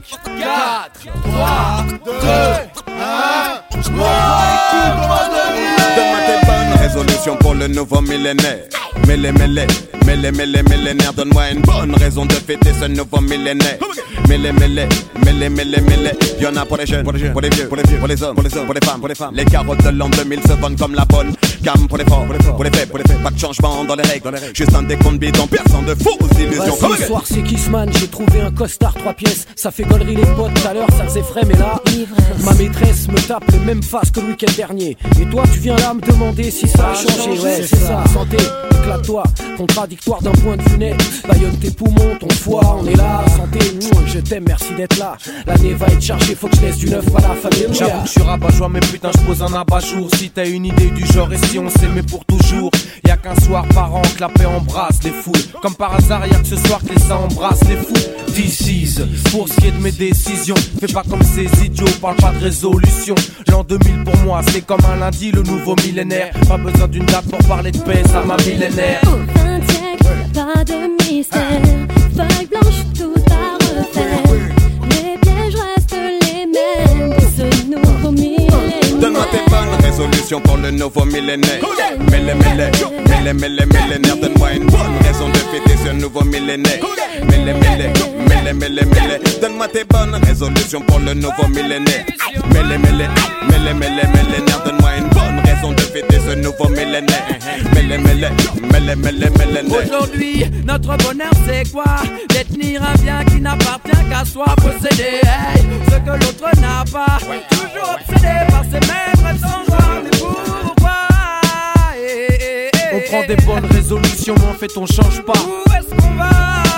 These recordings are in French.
4, 3, 2, 1. Donne-moi tes bonnes résolutions pour le nouveau millénaire. Millénaire, donne-moi une bonne raison de fêter ce nouveau millénaire. Y'en a pour les jeunes, pour les vieux, pour les hommes, pour les femmes. Les carottes de l'an 2000 se vendent comme la bonne gamme pour les forts, pour les faits. Pas de changement dans les règles, juste un décompte bidon, personne de fausses illusions. Ce soir c'est Kissman, j'ai trouvé un costard 3 pièces. Ça fait gaulerie les potes, tout à l'heure ça faisait frais, mais là ma maîtresse me tape les mêmes faces que le week-end dernier. Et toi tu viens là me demander si ça a changé. Ouais c'est ça, santé, éclate-toi. Contradictoire d'un point de vue net. Baillonne tes poumons, ton foie, on est là. Santé, je t'aime, merci d'être là. L'année va être chargée, faut que je laisse du neuf à la famille. J'avoue que je suis rabat-joie, mais putain je pose un abat-jour. Si t'as une idée du genre et si on s'aimait pour toujours. Y'a qu'un soir par an que la paix embrasse les foules. Comme par hasard, y'a que ce soir que les seins embrassent les fous. This pour ce qui est de mes décisions. Fais pas comme ces idiots, parle pas de résolution. L'an 2000 pour moi, c'est comme un lundi, le nouveau millénaire. Pas besoin d'une date pour parler de paix, ça m'a millénaire. Pas de mystère, feuille blanche, tout à refaire. Les pièges restent les mêmes de ce nouveau millénaire. Donne-moi tes bonnes résolutions pour le nouveau millénaire. Millénaire, donne-moi une bonne raison de fêter ce nouveau millénaire. Donne-moi tes bonnes résolutions pour le nouveau millénaire. Millénaire, donne-moi une bonne raison de fêter ce nouveau millénaire. Aujourd'hui, notre bonheur c'est quoi? Détenir un bien qui n'appartient qu'à soi. Posséder ce que l'autre n'a pas. Toujours obsédé par ces mêmes rêves sans joie. Mais pourquoi? On prend des bonnes résolutions mais en fait on change pas. Où est-ce qu'on va?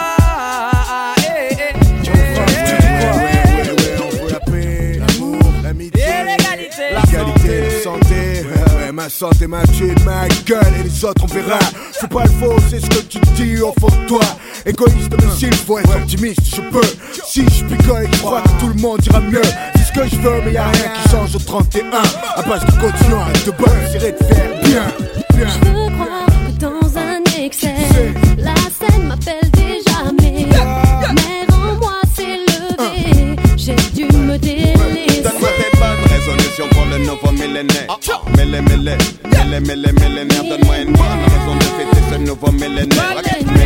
On veut la paix, l'amour, l'amitié, l'égalité, la santé. Ma santé, ma thune, ma gueule et les autres on verra. C'est pas le faux, c'est ce que tu dis au fond de toi. Égoïste mais s'il faut être optimiste, je peux. Si je picole et je crois que tout le monde ira mieux. C'est ce que je veux mais y'a rien qui change au 31. À base de continuer à te battre, j'essaierai de faire bien. Je veux croire que dans un excès, la scène m'appelle déjà mais en moi s'est levé. J'ai dû me délaisser. Donne-moi tes bonnes résolutions pour le nouveau millénaire. Millénaire, donne-moi une bonne raison de fêter ce nouveau millénaire.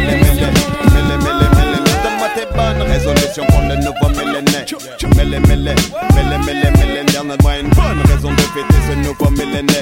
Donne-moi tes bonnes résolutions pour le nouveau millénaire. Millénaire, donne-moi une bonne raison de fêter ce nouveau millénaire.